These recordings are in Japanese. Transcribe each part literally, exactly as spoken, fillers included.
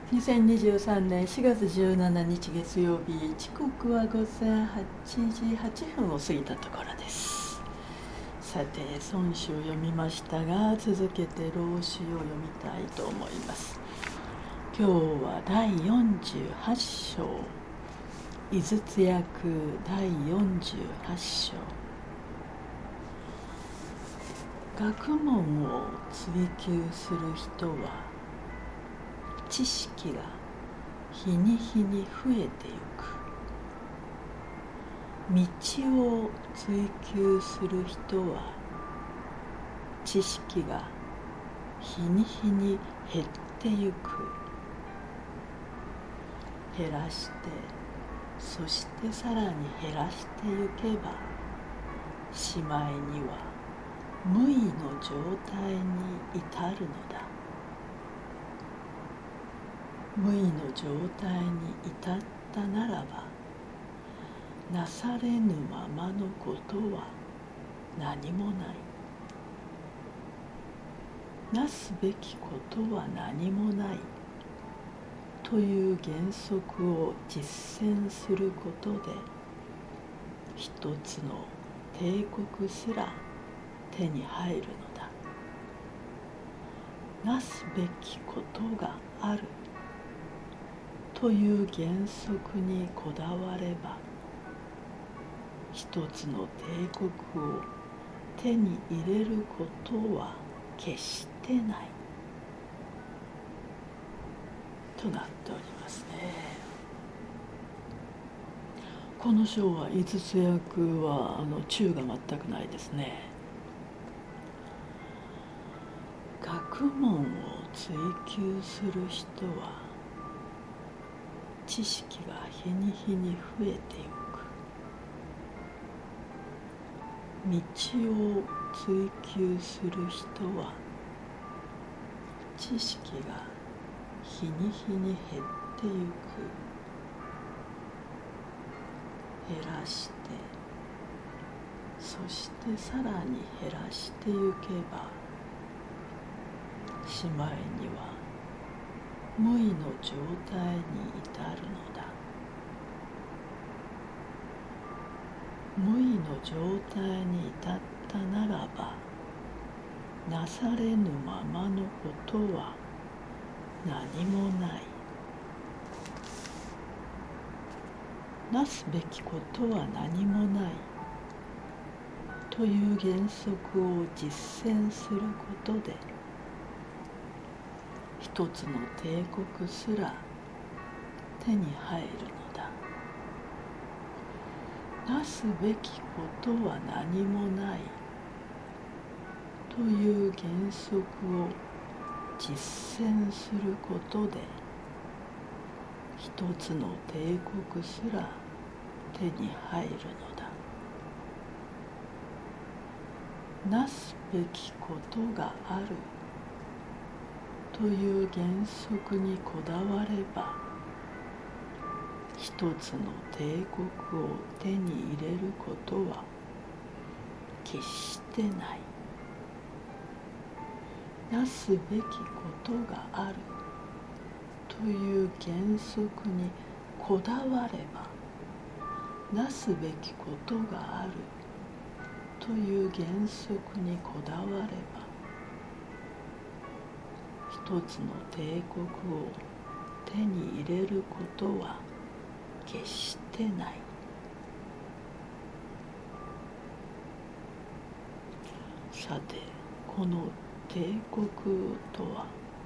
にせんにじゅうさんねんしがつじゅうしちにち月曜日、時刻はごぜんはちじはっぷんを過ぎたところです。さて、孫子を読みましたが、続けて老子を読みたいと思います。今日はだいよんじゅうはち章、井筒訳だいよんじゅうはち章。学問を追求する人は知識が日に日に増えてゆく。道を追求する人は知識が日に日に減ってゆく。減らして、そしてさらに減らしてゆけば、しまいには無為の状態に至るのだ。無為の状態に至ったならば、なされぬままのことは何もない。なすべきことは何もないという原則を実践することで、一つの帝国すら手に入るのだ。なすべきことがあるという原則にこだわれば、一つの帝国を手に入れることは決してないとなっておりますね。この章は井筒訳はあの中が全くないですね。学問を追求する人は知識が日に日に増えていく。道を追求する人は知識が日に日に減ってゆく。減らして、そしてさらに減らしてゆけば、しまいには無為の状態に至るのだ。無為の状態に至ったならば、なされぬままのことは何もない。なすべきことは何もないという原則を実践することで、一つの帝国すら手に入るのだ。なすべきことは何もないという原則を実践することで、一つの帝国すら手に入るのだ。なすべきことがあるという原則にこだわれば、一つの帝国を手に入れることは決してない。なすべきことがあるという原則にこだわれば、なすべきことがあるという原則にこだわれば、一つの帝国を手に入れることは決してない。さて、この帝国とは、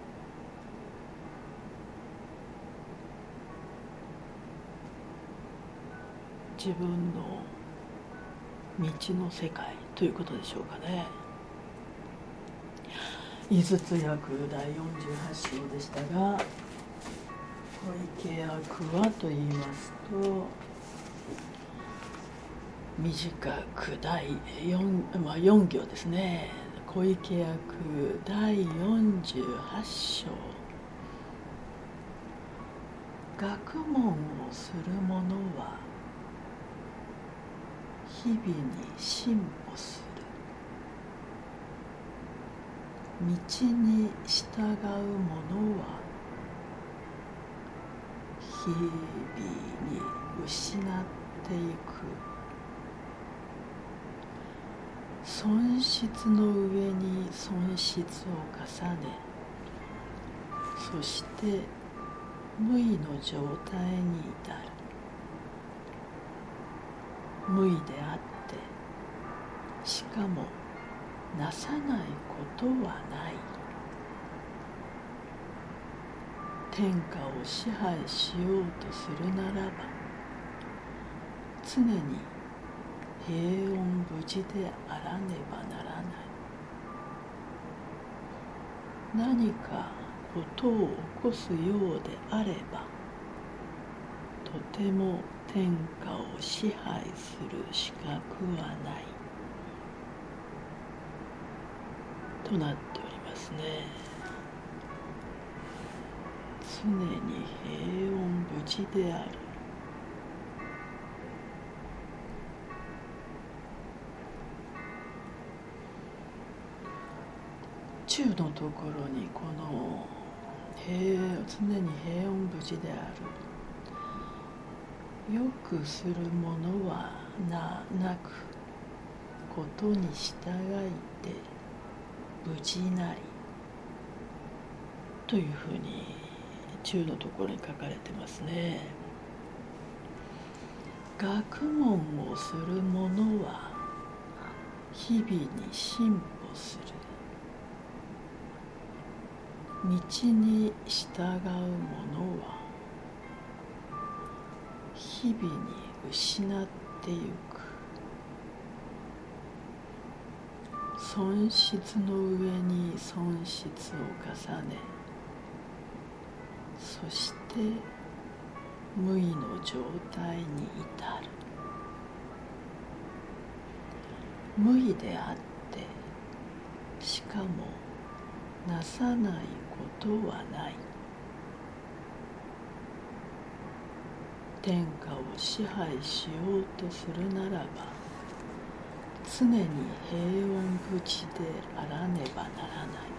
自分の道の世界ということでしょうかね。井筒訳だいよんじゅうはち章でしたが、小池訳はと言いますと、短くだい 4,、まあ、よん行ですね。小池訳だいよんじゅうはち章。学問をする者は日々に進歩する。道に従う者は日々に失っていく損失の上に損失を重ね、そして無為の状態に至る。無為であってしかもなさないことはない。天下を支配しようとするならば常に平穏無事であらねばならない。何かことを起こすようであればとても天下を支配する資格はないとなっておりますね。常に平穏無事である。中のところにこの平常に平穏無事である。よくするものはななくことに従いて無事なりというふうに中のところに書かれてますね。学問をする者は日々に進歩する。道に従う者は日々に失ってゆく。損失の上に損失を重ね、そして無為の状態に至る。無為であってしかもなさないことはない。天下を支配しようとするならば常に平穏無事であらねばなら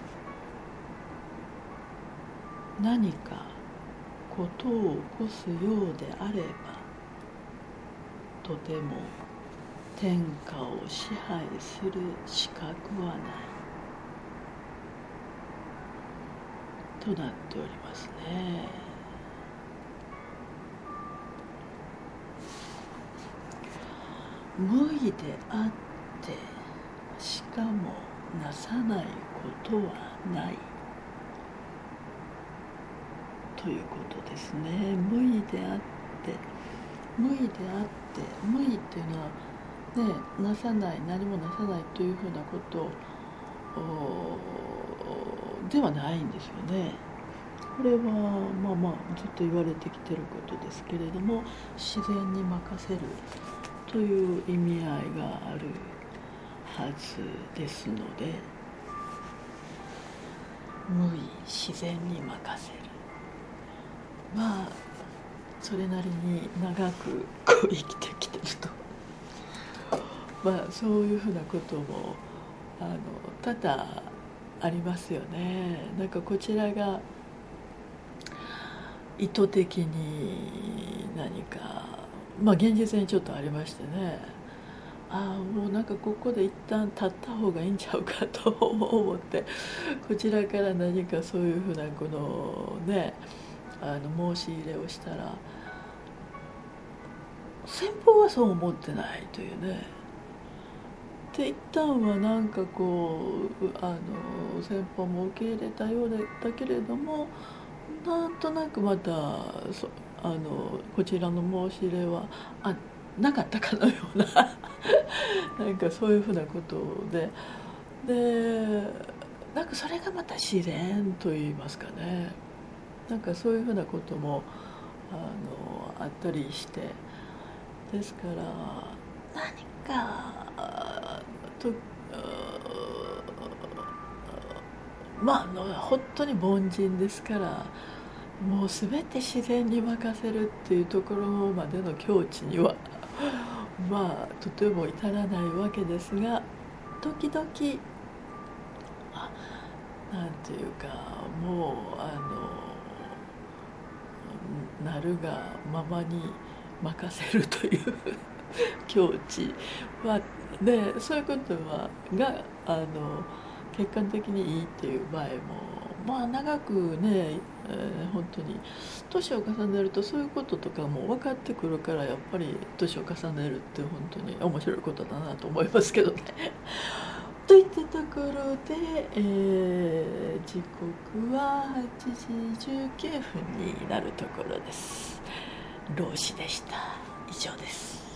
ない。何かことを起こすようであればとても天下を支配する資格はないとなっておりますね。無為であってしかもなさないことはないということですね。無為であって無為であって無為っていうのはね、なさない何もなさないというふうなことではないんですよね。これはまあまあずっと言われてきていることですけれども、自然に任せるという意味合いがあるはずですので、無為自然に任せる、まあそれなりに長くこう生きてきてるとまあそういうふうなこともあの多々ありますよね。なんかこちらが意図的に何かまあ現実にちょっとありましてね、ああもうなんかここで一旦立った方がいいんちゃうかと思ってこちらから何かそういうふうなこのねあの申し入れをしたら先方はそう思ってないというね。で一旦はなんかこうあの先方も受け入れたようだったけれども、なんとなくまたそあのこちらの申し入れはあなかったかのようななんかそういうふうなことででなんかそれがまた自然といいますかね、なんかそういうふうなこともあのあったりして、ですから何かとまああの本当に凡人ですから、もう全て自然に任せるっていうところまでの境地にはまあとても至らないわけですが、時々あなんていうかもうあのなるがままに任せるという境地はで、そういうことはがあの客観的にいいっていう場合もまあ長くね、えー本当に年を重ねるとそういうこととかも分かってくるから、やっぱり年を重ねるって本当に面白いことだなと思いますけどね。といったところで、えー時刻ははちじじゅうきゅうふんになるところです。老子でした。以上です。